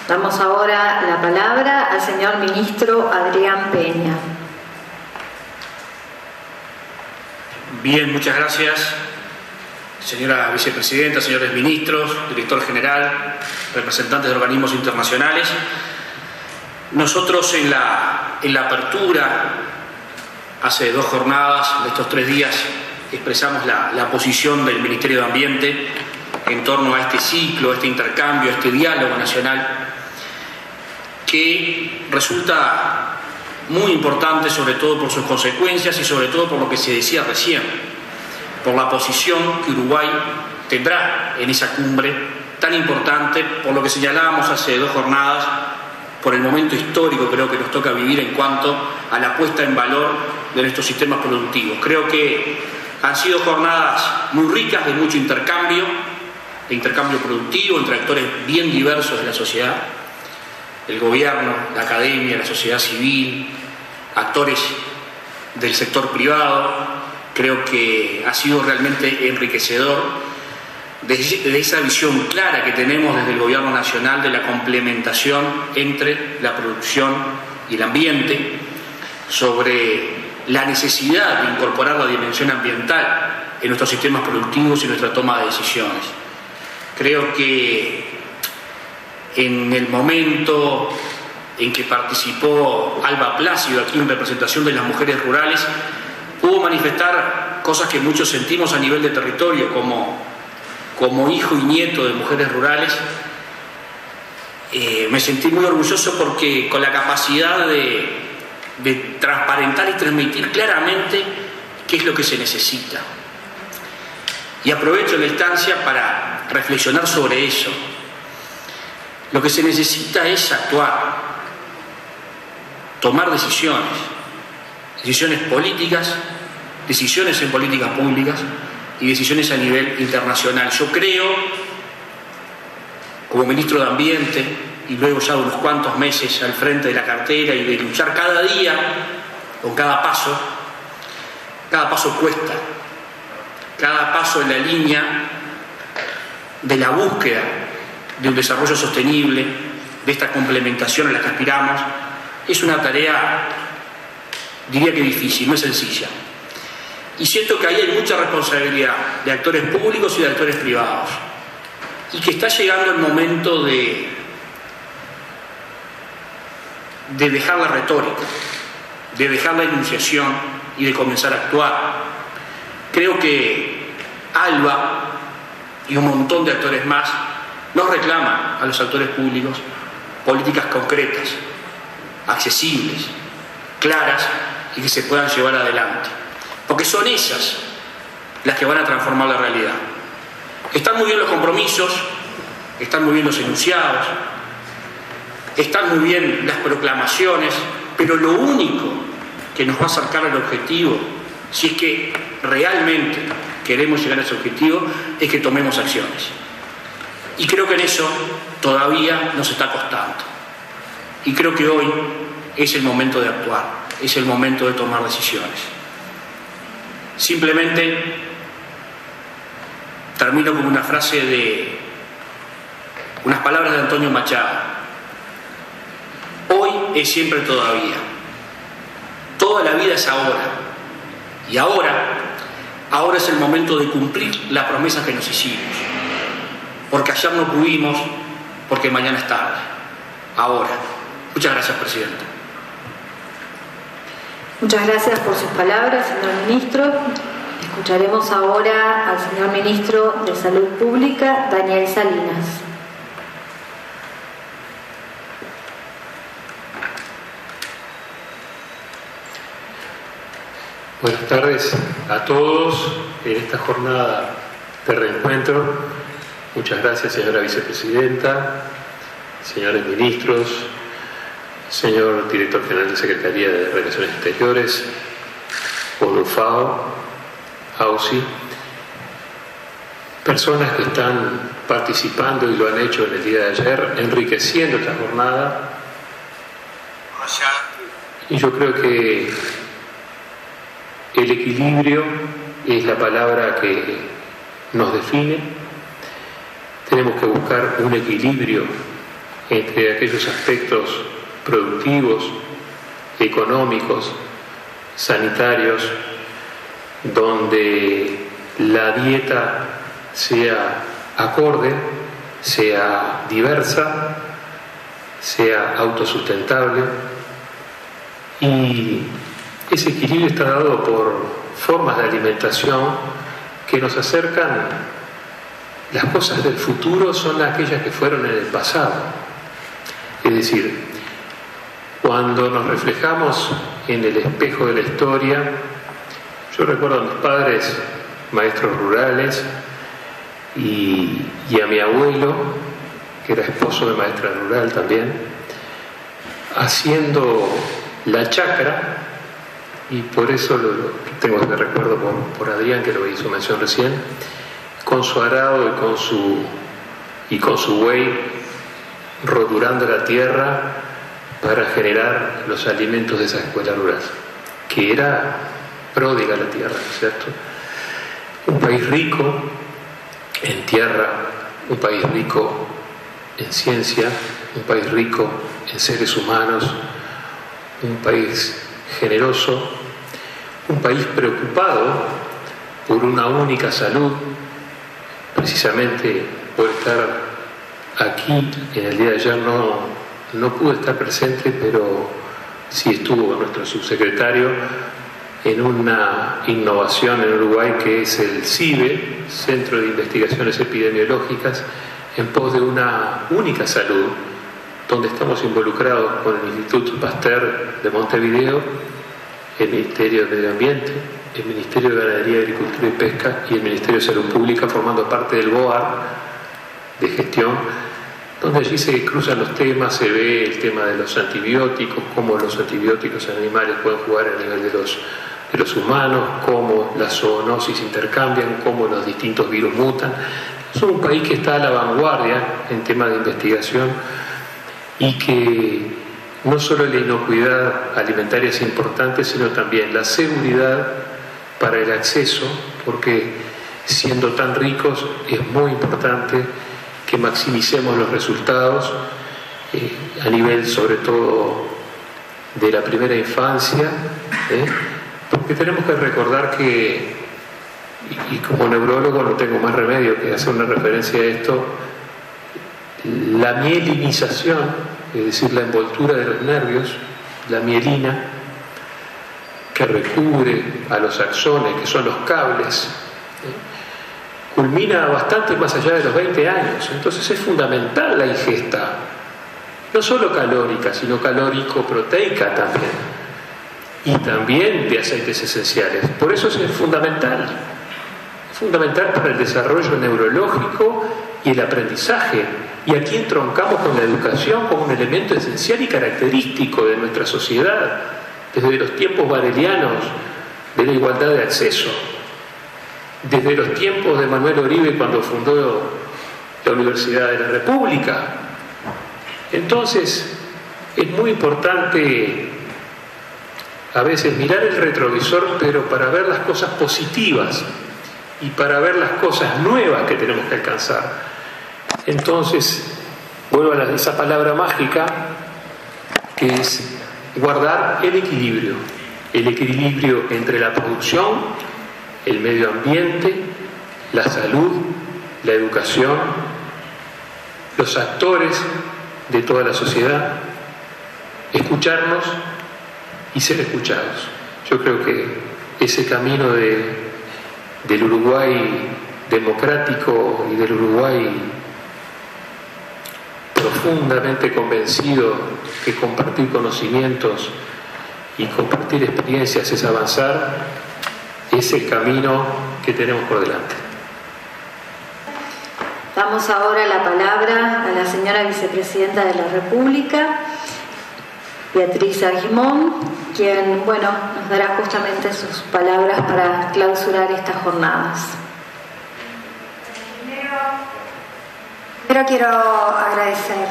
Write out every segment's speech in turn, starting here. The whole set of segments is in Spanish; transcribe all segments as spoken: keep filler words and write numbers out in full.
Damos ahora la palabra al señor ministro Adrián Peña. Bien, muchas gracias. Señora vicepresidenta, señores ministros, director general, representantes de organismos internacionales. Nosotros en la, en la apertura, hace dos jornadas de estos tres días, expresamos la, la posición del Ministerio de Ambiente en torno a este ciclo, a este intercambio, a este diálogo nacional, que resulta muy importante, sobre todo por sus consecuencias y sobre todo por lo que se decía recién, por la posición que Uruguay tendrá en esa cumbre tan importante, por lo que señalábamos hace dos jornadas, por el momento histórico creo que nos toca vivir en cuanto a la puesta en valor de nuestros sistemas productivos. Creo que han sido jornadas muy ricas, de mucho intercambio, de intercambio productivo entre actores bien diversos de la sociedad, el gobierno, la academia, la sociedad civil, actores del sector privado. Creo que ha sido realmente enriquecedor de esa visión clara que tenemos desde el Gobierno Nacional de la complementación entre la producción y el ambiente, sobre la necesidad de incorporar la dimensión ambiental en nuestros sistemas productivos y nuestra toma de decisiones. Creo que en el momento en que participó Alba Plácido aquí en representación de las mujeres rurales, pudo manifestar cosas que muchos sentimos a nivel de territorio, como, como hijo y nieto de mujeres rurales. Eh, me sentí muy orgulloso porque con la capacidad de, de transparentar y transmitir claramente qué es lo que se necesita. Y aprovecho la instancia para reflexionar sobre eso. Lo que se necesita es actuar, tomar decisiones, decisiones políticas, decisiones en políticas públicas y decisiones a nivel internacional. Yo creo, como ministro de Ambiente, y luego ya unos cuantos meses al frente de la cartera y de luchar cada día, con cada paso, cada paso cuesta, cada paso en la línea de la búsqueda de un desarrollo sostenible, de esta complementación a la que aspiramos, es una tarea, diría que difícil, no es sencilla. Y siento que ahí hay mucha responsabilidad de actores públicos y de actores privados, y que está llegando el momento de, de dejar la retórica, de dejar la enunciación y de comenzar a actuar. Creo que Alba y un montón de actores más nos reclaman a los actores públicos políticas concretas, accesibles, claras y que se puedan llevar adelante, porque son esas las que van a transformar la realidad. Están muy bien los compromisos, están muy bien los enunciados, están muy bien las proclamaciones, pero lo único que nos va a acercar al objetivo, si es que realmente queremos llegar a ese objetivo, es que tomemos acciones. Y creo que en eso todavía nos está costando. Y creo que hoy es el momento de actuar, es el momento de tomar decisiones. Simplemente termino con una frase de unas palabras de Antonio Machado. Hoy es siempre todavía. Toda la vida es ahora. Y ahora, ahora es el momento de cumplir la promesa que nos hicimos. Porque ayer no pudimos, porque mañana es tarde. Ahora. Muchas gracias, Presidenta. Muchas gracias por sus palabras, señor ministro. Escucharemos ahora al señor ministro de Salud Pública, Daniel Salinas. Buenas tardes a todos en esta jornada de reencuentro. Muchas gracias, señora vicepresidenta, señores ministros, señor director general de Secretaría de Relaciones Exteriores, ONUFAO, AUSI, personas que están participando y lo han hecho en el día de ayer, enriqueciendo esta jornada. Y yo creo que el equilibrio es la palabra que nos define. Tenemos que buscar un equilibrio entre aquellos aspectos productivos, económicos, sanitarios, donde la dieta sea acorde, sea diversa, sea autosustentable, y ese equilibrio está dado por formas de alimentación que nos acercan. Las cosas del futuro son aquellas que fueron en el pasado. Es decir, cuando nos reflejamos en el espejo de la historia, yo recuerdo a mis padres, maestros rurales, y, y a mi abuelo, que era esposo de maestra rural también, haciendo la chacra, y por eso lo, lo tengo ese recuerdo por, por Adrián, que lo hizo mención recién, con su arado y con su, y con su buey roturando la tierra para generar los alimentos de esa escuela rural, que era pródiga la tierra, ¿no es cierto? Un país rico en tierra, un país rico en ciencia, un país rico en seres humanos, un país generoso, un país preocupado por una única salud. Precisamente por estar aquí en el día de ayer no, no pude estar presente, pero sí estuvo nuestro subsecretario en una innovación en Uruguay que es el CIBE, Centro de Investigaciones Epidemiológicas, en pos de una única salud, donde estamos involucrados con el Instituto Pasteur de Montevideo, el Ministerio de Medio Ambiente, el Ministerio de Ganadería, Agricultura y Pesca y el Ministerio de Salud Pública, formando parte del BOAR de gestión, donde allí se cruzan los temas, se ve el tema de los antibióticos, cómo los antibióticos en animales pueden jugar a nivel de los, de los humanos, cómo las zoonosis intercambian, cómo los distintos virus mutan. Es un país que está a la vanguardia en temas de investigación y que no solo la inocuidad alimentaria es importante, sino también la seguridad para el acceso, porque siendo tan ricos es muy importante que maximicemos los resultados eh, a nivel sobre todo de la primera infancia, ¿eh? Porque tenemos que recordar que, y, y como neurólogo no tengo más remedio que hacer una referencia a esto, la mielinización, es decir, la envoltura de los nervios, la mielina, que recubre a los axones, que son los cables, ¿eh? culmina bastante más allá de los veinte años. Entonces es fundamental la ingesta, no solo calórica, sino calórico-proteica también, y también de aceites esenciales. Por eso es fundamental, fundamental para el desarrollo neurológico y el aprendizaje. Y aquí entroncamos con la educación como un elemento esencial y característico de nuestra sociedad, desde los tiempos barelianos de la igualdad de acceso, desde los tiempos de Manuel Oribe cuando fundó la Universidad de la República. Entonces, es muy importante a veces mirar el retrovisor, pero para ver las cosas positivas y para ver las cosas nuevas que tenemos que alcanzar. Entonces, vuelvo a esa palabra mágica que es guardar el equilibrio, el equilibrio entre la producción, el medio ambiente, la salud, la educación, los actores de toda la sociedad, escucharnos y ser escuchados. Yo creo que ese camino de, del Uruguay democrático y del Uruguay profundamente convencido que compartir conocimientos y compartir experiencias es avanzar, es el camino que tenemos por delante. Damos ahora la palabra a la señora Vicepresidenta de la República, Beatriz Argimón, quien, bueno, nos dará justamente sus palabras para clausurar estas jornadas. Primero quiero agradecer,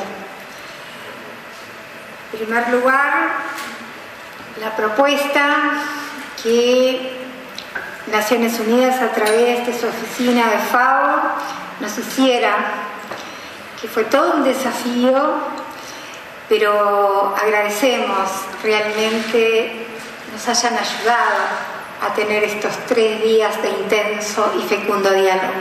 en primer lugar, la propuesta que Naciones Unidas a través de su oficina de FAO nos hiciera, que fue todo un desafío pero agradecemos realmente nos hayan ayudado a tener estos tres días de intenso y fecundo diálogo.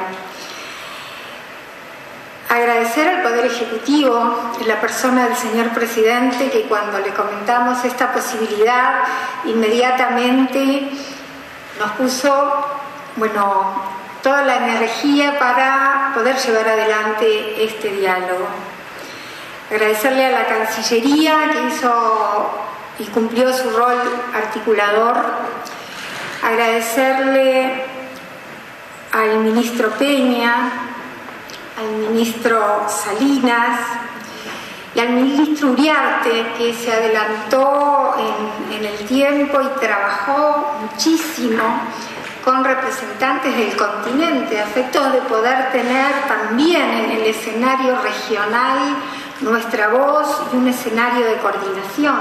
Agradecer al Poder Ejecutivo, en la persona del señor Presidente, que cuando le comentamos esta posibilidad, inmediatamente nos puso, bueno, toda la energía para poder llevar adelante este diálogo. Agradecerle a la Cancillería, que hizo y cumplió su rol articulador. Agradecerle al ministro Peña, al ministro Salinas y al ministro Uriarte, que se adelantó en, en el tiempo y trabajó muchísimo con representantes del continente, a efectos de poder tener también en el escenario regional nuestra voz y un escenario de coordinación.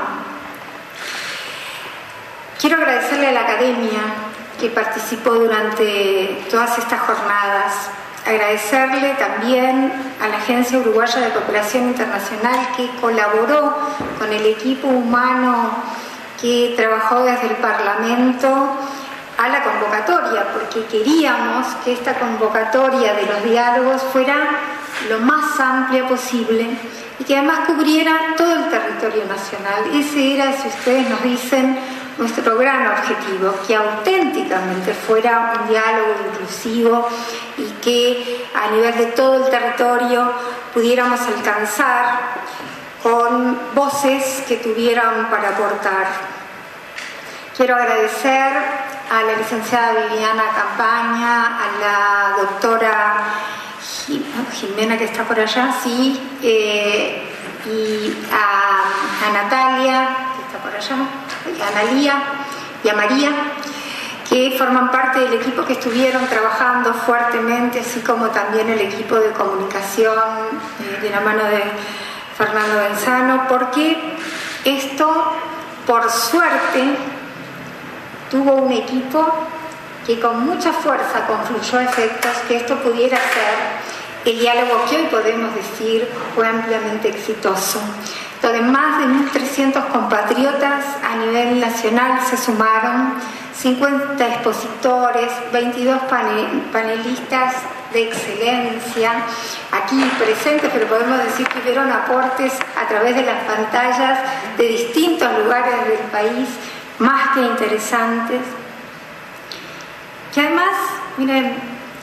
Quiero agradecerle a la Academia que participó durante todas estas jornadas. Agradecerle también a la Agencia Uruguaya de Cooperación Internacional, que colaboró con el equipo humano que trabajó desde el Parlamento a la convocatoria, porque queríamos que esta convocatoria de los diálogos fuera lo más amplia posible y que además cubriera todo el territorio nacional. Ese era, si ustedes nos dicen, nuestro gran objetivo, que auténticamente fuera un diálogo inclusivo y que a nivel de todo el territorio pudiéramos alcanzar con voces que tuvieran para aportar. Quiero agradecer a la licenciada Viviana Campaña, a la doctora Jimena, que está por allá, sí, eh, y a, a Natalia, que está por allá, a Analía y a María, que forman parte del equipo que estuvieron trabajando fuertemente, así como también el equipo de comunicación eh, de la mano de Fernando Benzano, porque esto, por suerte, tuvo un equipo que con mucha fuerza confluyó efectos que esto pudiera ser el diálogo que hoy podemos decir fue ampliamente exitoso, donde más de mil trescientos compatriotas a nivel nacional se sumaron, cincuenta expositores, veintidós panelistas de excelencia aquí presentes, pero podemos decir que hubieron aportes a través de las pantallas de distintos lugares del país, más que interesantes, que además, miren,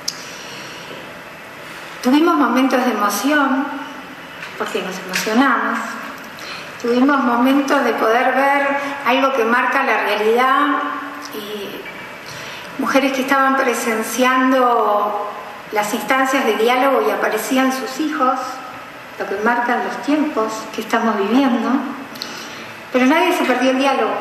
tuvimos momentos de emoción, porque nos emocionamos, tuvimos momentos de poder ver algo que marca la realidad, y mujeres que estaban presenciando las instancias de diálogo y aparecían sus hijos, lo que marcan los tiempos que estamos viviendo, pero nadie se perdió el diálogo.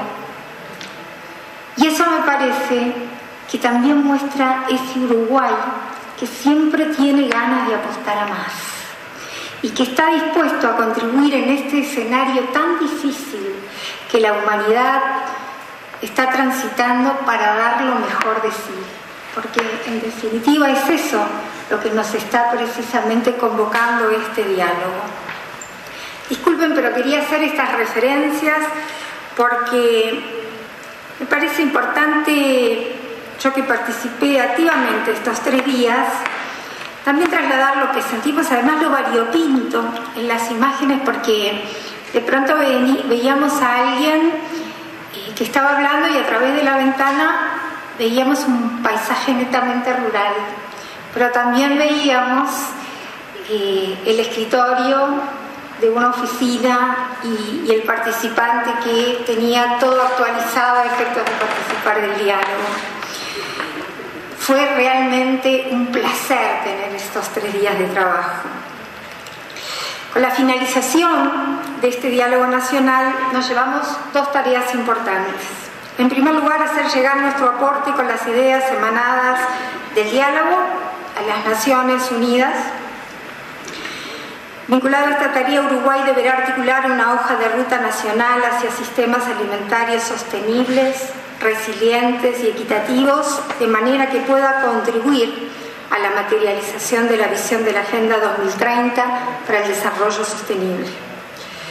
Y eso me parece que también muestra ese Uruguay que siempre tiene ganas de apostar a más y que está dispuesto a contribuir en este escenario tan difícil que la humanidad está transitando para dar lo mejor de sí. Porque en definitiva es eso lo que nos está precisamente convocando este diálogo. Disculpen, pero quería hacer estas referencias porque me parece importante, yo que participé activamente estos tres días, también trasladar lo que sentimos, además lo variopinto en las imágenes, porque de pronto veíamos a alguien que estaba hablando y a través de la ventana veíamos un paisaje netamente rural, pero también veíamos eh, el escritorio de una oficina y, y el participante que tenía todo actualizado a efectos de participar del diálogo. Fue realmente un placer tener estos tres días de trabajo. Con la finalización de este diálogo nacional nos llevamos dos tareas importantes. En primer lugar, hacer llegar nuestro aporte con las ideas emanadas del diálogo a las Naciones Unidas. Vinculado a esta tarea, Uruguay deberá articular una hoja de ruta nacional hacia sistemas alimentarios sostenibles, resilientes y equitativos, de manera que pueda contribuir a la materialización de la visión de la Agenda dos mil treinta para el desarrollo sostenible.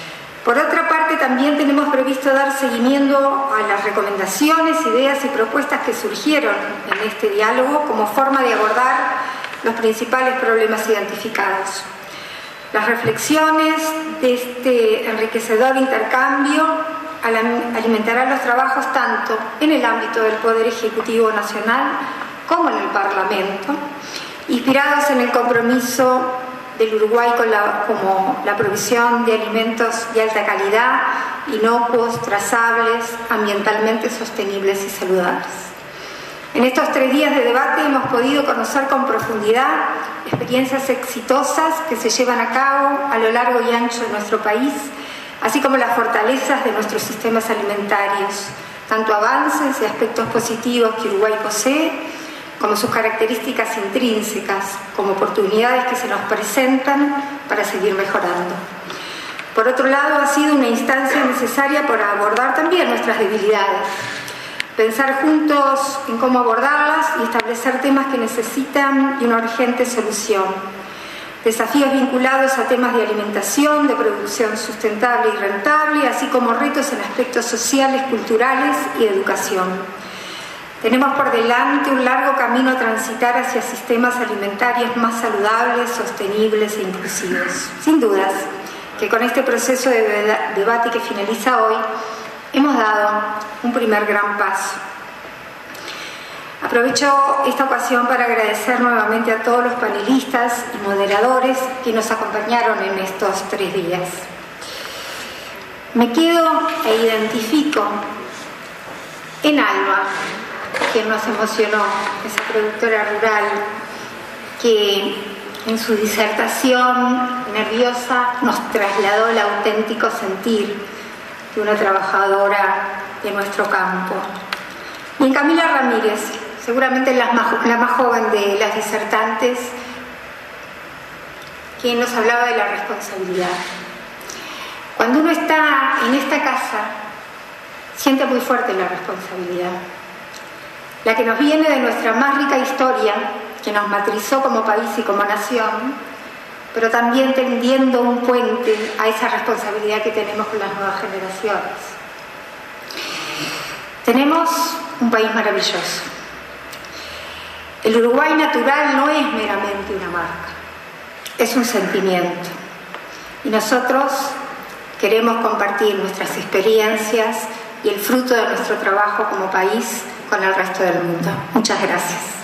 Por otra parte, también tenemos previsto dar seguimiento a las recomendaciones, ideas y propuestas que surgieron en este diálogo como forma de abordar los principales problemas identificados. Las reflexiones de este enriquecedor intercambio alimentarán los trabajos tanto en el ámbito del Poder Ejecutivo Nacional como en el Parlamento, inspirados en el compromiso del Uruguay con la, como la provisión de alimentos de alta calidad, inocuos, trazables, ambientalmente sostenibles y saludables. En estos tres días de debate hemos podido conocer con profundidad experiencias exitosas que se llevan a cabo a lo largo y ancho de nuestro país, así como las fortalezas de nuestros sistemas alimentarios, tanto avances y aspectos positivos que Uruguay posee, como sus características intrínsecas, como oportunidades que se nos presentan para seguir mejorando. Por otro lado, ha sido una instancia necesaria para abordar también nuestras debilidades, pensar juntos en cómo abordarlas y establecer temas que necesitan de una urgente solución. Desafíos vinculados a temas de alimentación, de producción sustentable y rentable, así como retos en aspectos sociales, culturales y de educación. Tenemos por delante un largo camino a transitar hacia sistemas alimentarios más saludables, sostenibles e inclusivos. Sin dudas que con este proceso de debate que finaliza hoy, hemos dado un primer gran paso. Aprovecho esta ocasión para agradecer nuevamente a todos los panelistas y moderadores que nos acompañaron en estos tres días. Me quedo e identifico en Alba, quien nos emocionó, esa productora rural que en su disertación nerviosa nos trasladó el auténtico sentir de una trabajadora de nuestro campo. Y en Camila Ramírez, seguramente la más, la más joven de las disertantes, quien nos hablaba de la responsabilidad. Cuando uno está en esta casa, siente muy fuerte la responsabilidad. La que nos viene de nuestra más rica historia, que nos matrizó como país y como nación, pero también tendiendo un puente a esa responsabilidad que tenemos con las nuevas generaciones. Tenemos un país maravilloso. El Uruguay natural no es meramente una marca, es un sentimiento. Y nosotros queremos compartir nuestras experiencias y el fruto de nuestro trabajo como país con el resto del mundo. Muchas gracias.